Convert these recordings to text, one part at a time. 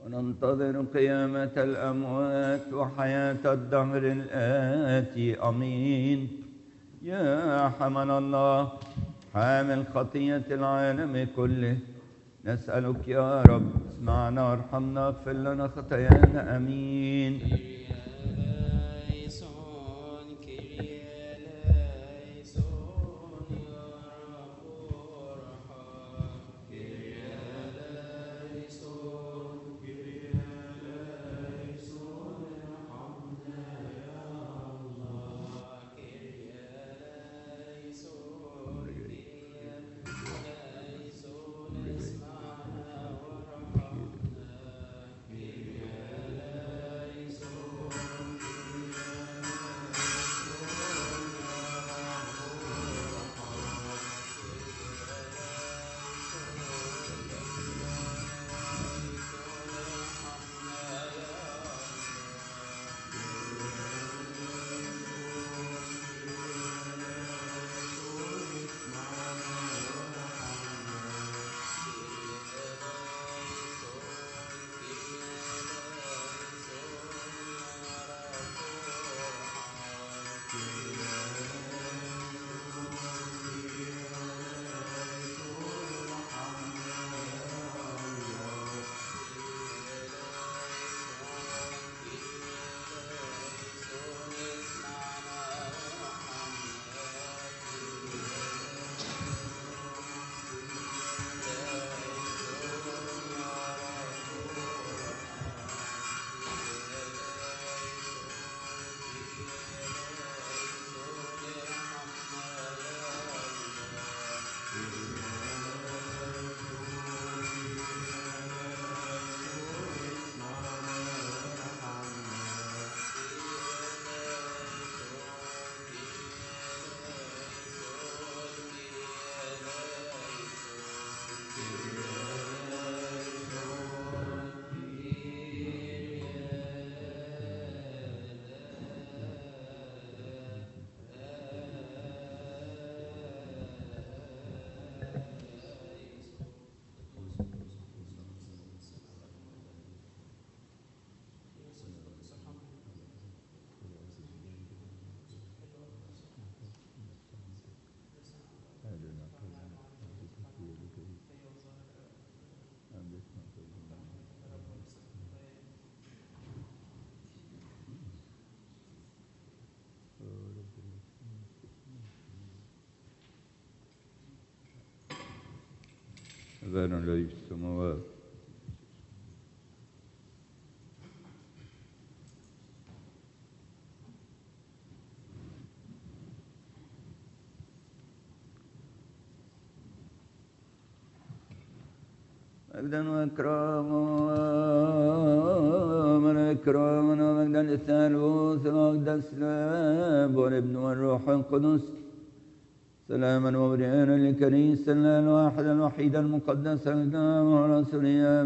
وننتظر قيامة الأموات وحياة الدهر الآتي. أمين. يا حمل الله حامل خطية العالم كله، نسألك يا رب اسمعنا وارحمنا اغفر لنا خطايانا. أمين. أبانا الذي في السماوات مجدا وإكراما ومجدا للثالوث ومجدا السلام والابن والروح القدس سلاما وبرئانا لكنيسة الواحدة الوحيدة المقدسة الكاملة ورسولها.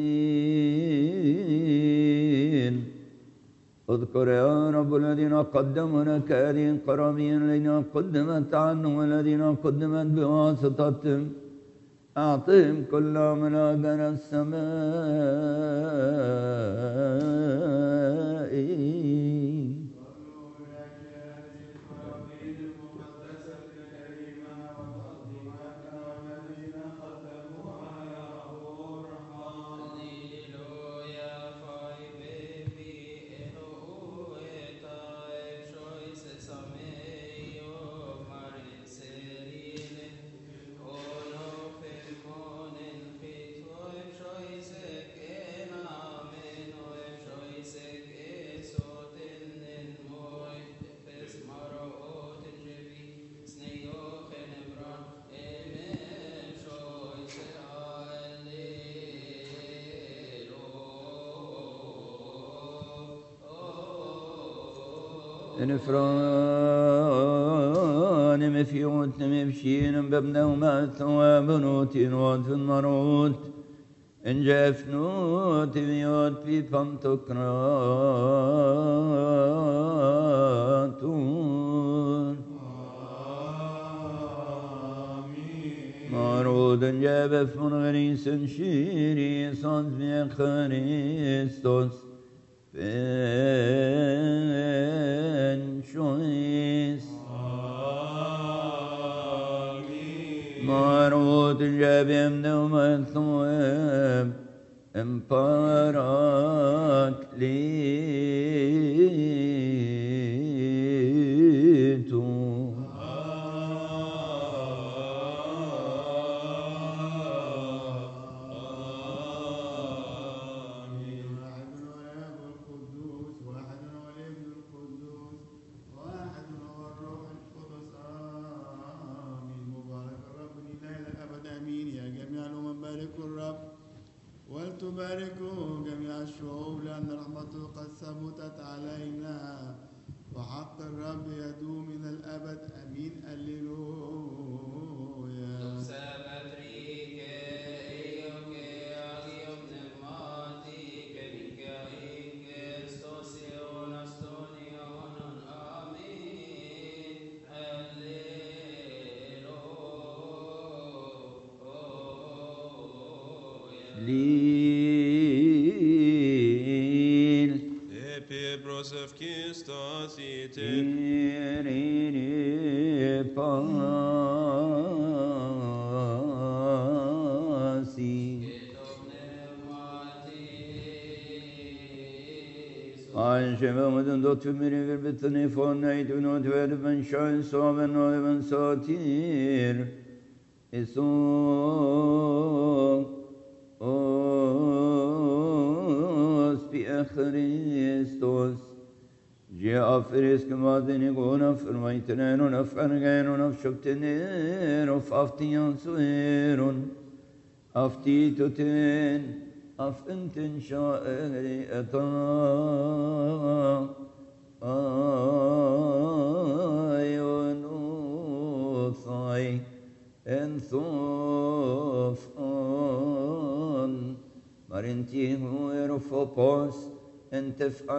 آمين. اذكر يا رب الذين قدموا لك هذه القرابين الذين قدمت عنهم والذين قدمت بواسطتهم، أعطهم كل من أجر السماء. نفران مفيوت مفشين ببنا وما ثواب نوتين وات في المروت إن جافنوت ميوت في فانتقراتون. Marud jebef von Grisen Shiri Sons via Christos Ben Shois Marud jebem Neumatloem Emparaklitu ولتباركوا جميع الشعوب لأن رحمته قد ثبتت علينا وحق الرب يدوم إلى الأبد أمين هللويا Brosef Kistos ite Anşevamedin dotümiri bir bitini fonneydün o dveli ben şahin soğaben o ben satir Christos جاء فريس كما ذنقون فرميتنين ونفرقين ونفشبتنين وفافتيان سويرون أفتيتتين أفنتن شائري أتا آيونوثاي انثوف مرنتي هو يرفوبوس انت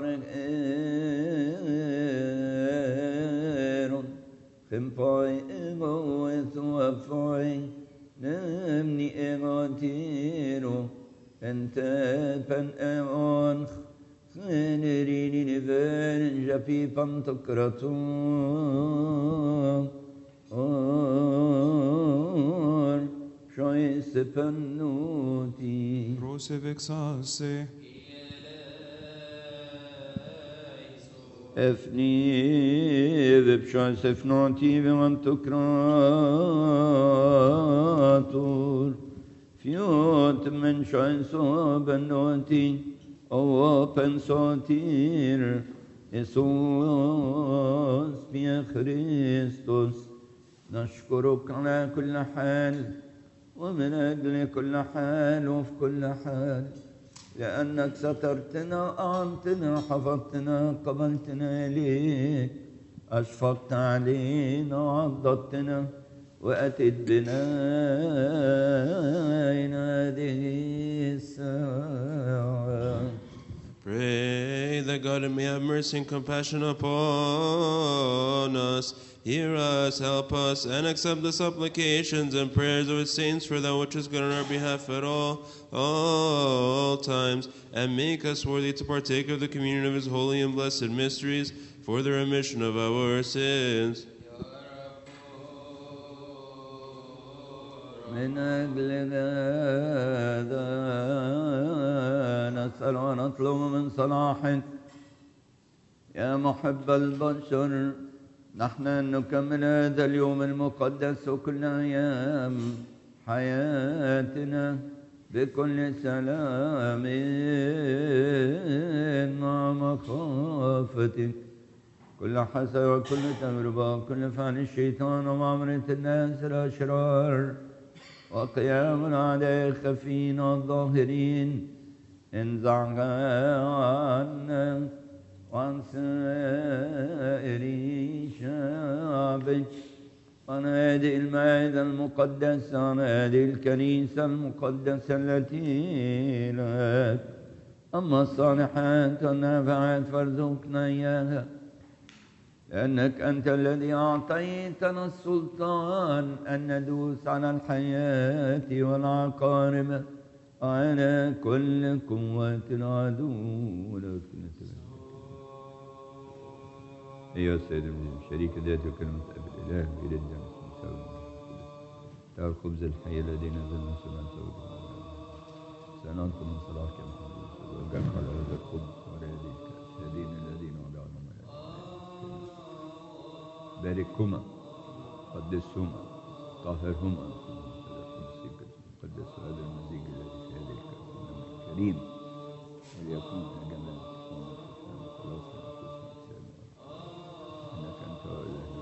فارغ خمباي اغوث وفاي نمني اغاتيرو انت بن اغان خنريني نفان جبي بانتكرتو شايس بنوتي Brosef exalse افني ببشايس افنوتي بمنتكراتور فيوت من شايسو بنوتي او بنسوتير يسوس بيا خريستوس نشكرك على كل حال ومن أجل كل حال وفي كل حال لأنك سترتنا أعنتنا حفظتنا قبلتنا إليك أشفقت علينا وعضدتنا وأتت بنا إلى هذه الساعة. Pray that God may have mercy and compassion upon us. Hear us, help us, and accept the supplications and prayers of his saints for that which is good on our behalf at all times, and make us worthy to partake of the communion of his holy and blessed mysteries for the remission of our sins. من أجل هذا نسأل ونطلب من صلاحك يا محب البشر نحن أن نكمل هذا اليوم المقدس وكل أيام حياتنا بكل سلام مع مخافتك كل حسد وكل تجربة وكل فعل الشيطان ومعاملة الناس الأشرار وقيام الأعداء الخفين والظاهرين انزع عنا وعن سائر شعبك عن هذه المائدة المقدسة عن هذه الكنيسة المقدسة التي لك أما الصالحات والنافعات فارزقنا إياها أنك أنت الذي أعطيتنا السلطان أن ندوس على الحياة والعقارب على كل قوة العدو. أيها السيد المسلم شريك ذاته كلمة أب الإله إلى الجنة تعال خبز الحي الذي نزل من سماء سوداء سأنالكم من صلاحك يا محمد وأجعلك على هذا الخبز وعلى هذه الكأس هذين الذين وضعناهم باركهما قدسهما طهرهما قدس هذا المزيج الذي في هذه الكأس الكريم وليكن جمال خلاص إنك أنت إلهنا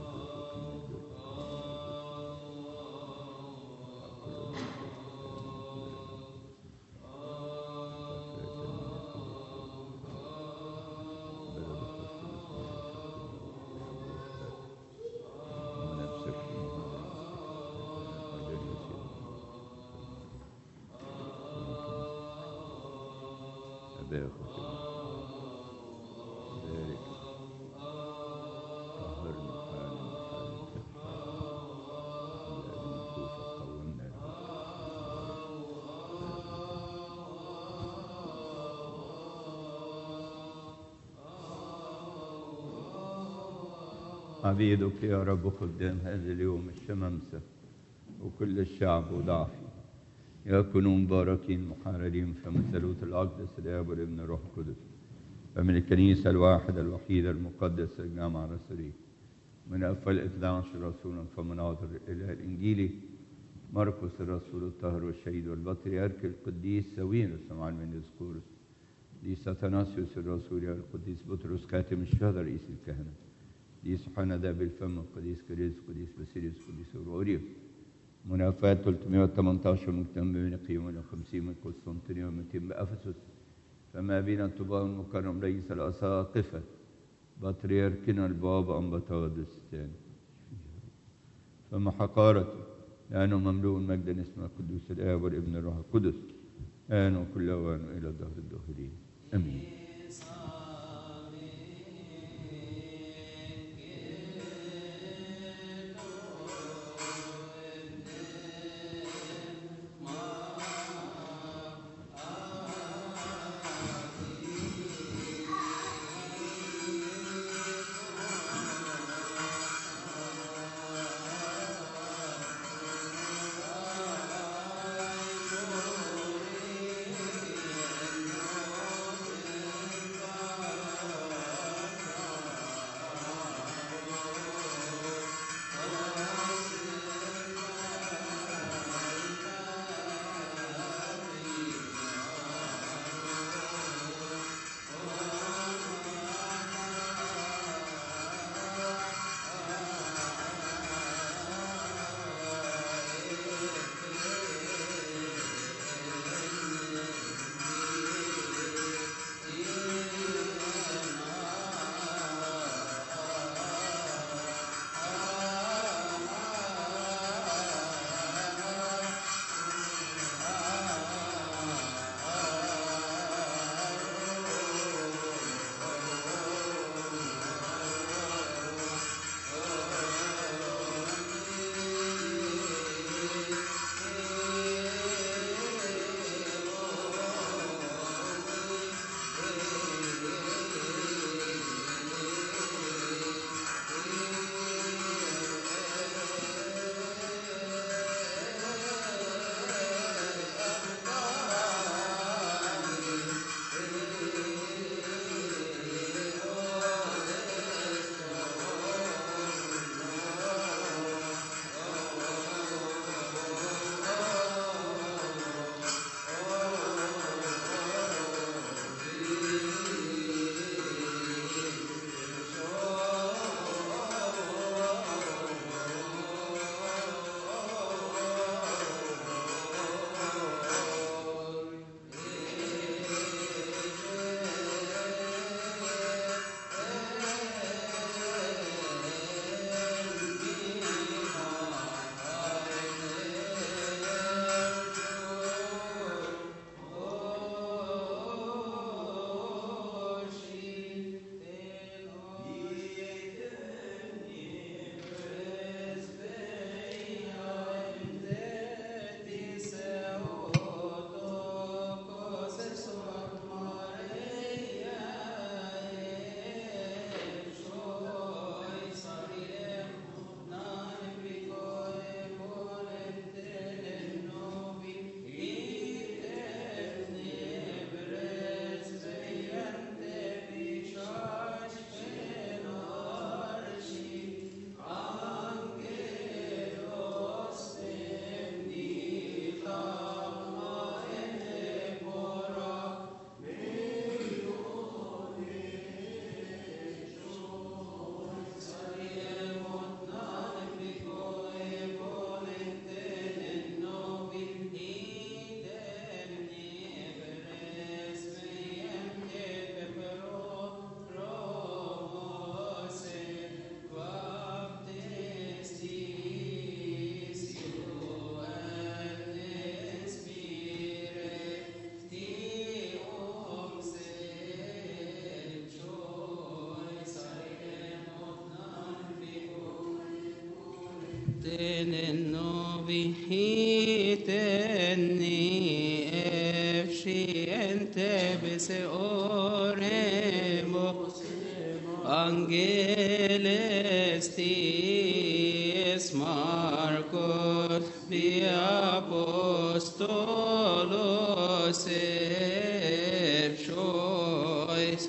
عبيدك يا رب قدام هذا اليوم الشمامسة وكل الشعب وضعفي يكونوا مباركين محررين فمن ثالوث الأقدس الآب والابن الروح القدس فمن الكنيسة الواحدة الوحيدة المقدسة الجامعة الرسولية من أفضل 11 رسولا فمناظر الإله الإنجيلي مرقس الرسول الطاهر والشهيد والبطريرك القديس ساويرس سمعان من ديسقورس قديس أثناسيوس الرسول القديس بطرس خاتم الشهداء رئيس الكهنة قديس يوحنا ذا بالفم قديس كريس قديس باسيليوس قديس أوروريوس منافاة 318 مجتمع بين قيوم 50 من قسطنطينية و200 بأفسس فما بين الطباء المكرم رئيس الأساقفة بطريركنا البابا أنبطاودس الثاني فما حقارته لأنه مملوء مجدا اسمه القدوس الآب والابن الروح القدس آن وكل أوان إلى الدهر الدهرين آمين. tenenno vihitenni efsciente bese oremo Angeles tis Marcos bi apostolos epshois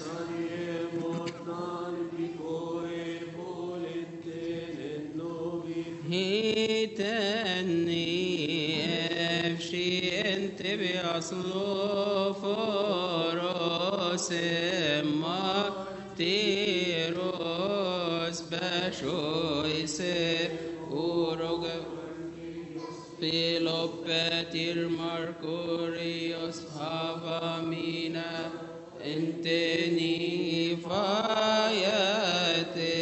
Hiteni efsciente bi aslo foros Tiros bashois urog Philopetir Mercurius havamina enteni fayate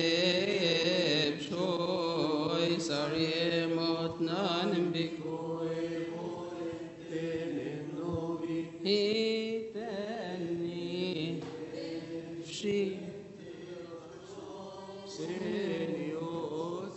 shois ariemot nanim bikoe hiteni shi Senios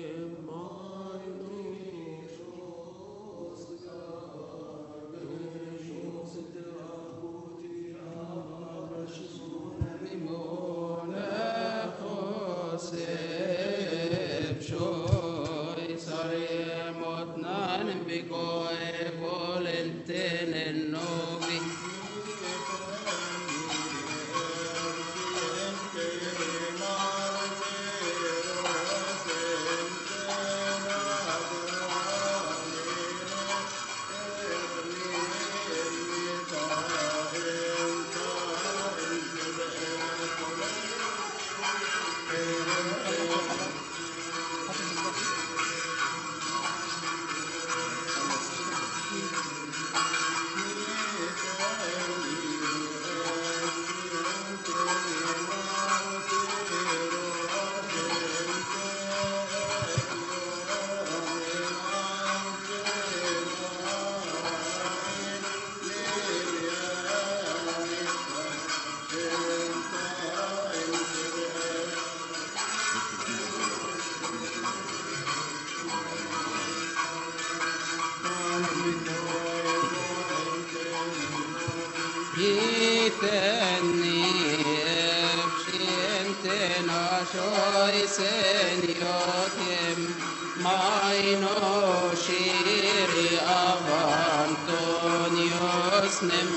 Hiteni efsciente nashoi seniotem maino shiri avantonios nem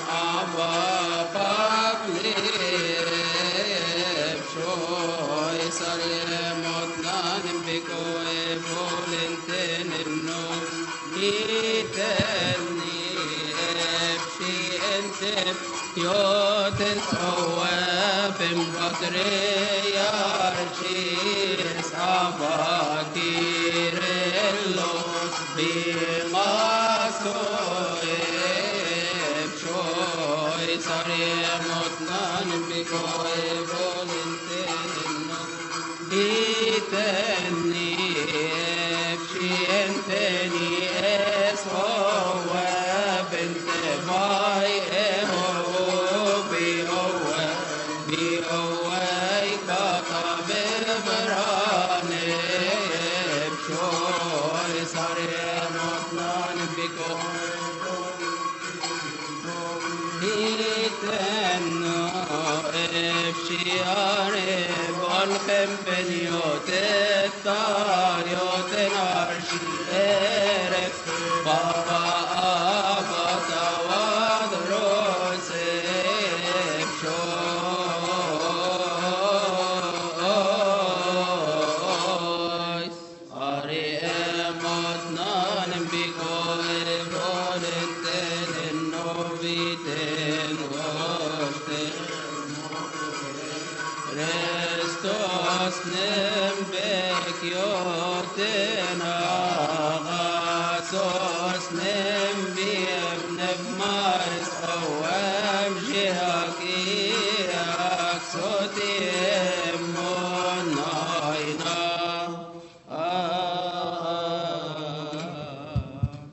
avapaklep shoi sariemot nanem bikoe volentenem no hiteni efsciente Yoten Soabim Patriarchis Abakirellos Bimasoeb Shoy Saremot Nanim Bikoe Volentenno Hiteni Efscienteni Eshoabim Tevai Bonhem beniotet tarioten arshi eref Baba abatawad rosef shois Ari emot nanem bikoe volenten noviten vosten Restos nem bekioten agasos nem